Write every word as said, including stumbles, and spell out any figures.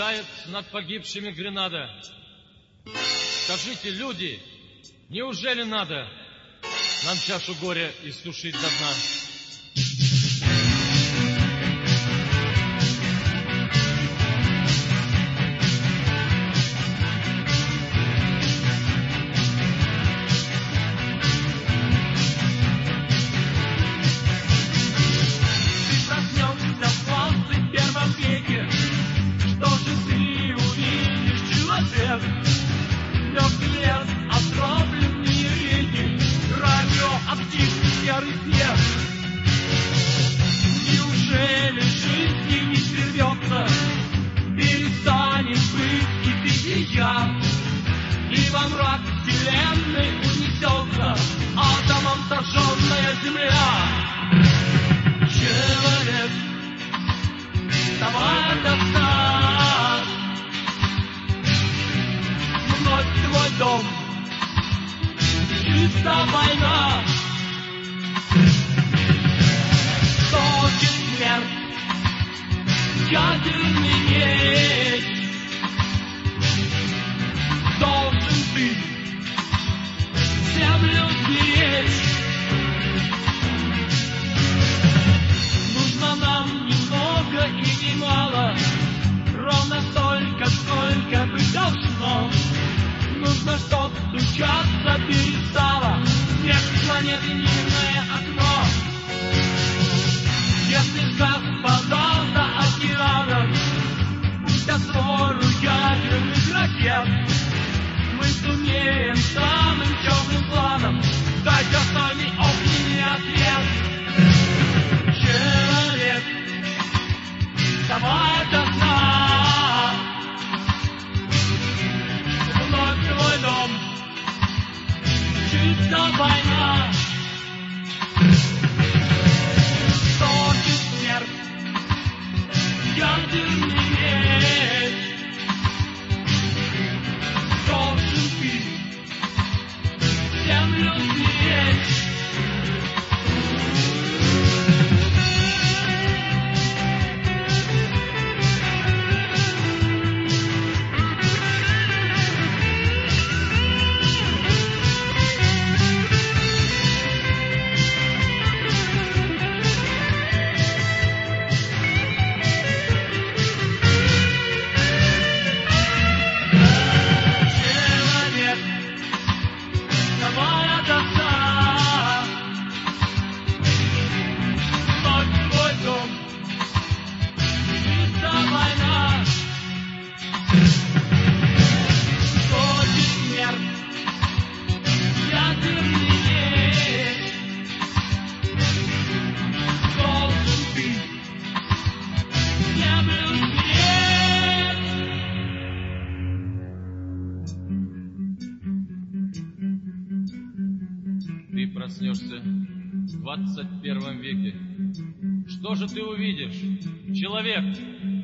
Взлетает над погибшими Гренада. Скажите, люди, неужели надо нам чашу горя иссушить до дна? Неужели жизнь не свернется, перестанет быть и ты, и я, и во мрак вселенной унесется атомом сожженная земля? Человек, вставай до сна, вновь твой дом, чиста война. Точит смерть, ядерный меч. Должен ты землю беречь. Нужно нам немного и немало, ровно столько, сколько быть должно. Нужно, чтоб стучаться перестало смерть планеты мирное окно. Если газ подал до океанов, пусть от свору ядерных ракет, мы сумеем самым темным планом дать достойный огненный ответ. Человек, вставай до сна, вновь твой дом, чиста война. Ядерный меч должен ты землю беречь. Ты проснешься в двадцать первом веке. Что же ты увидишь, человек?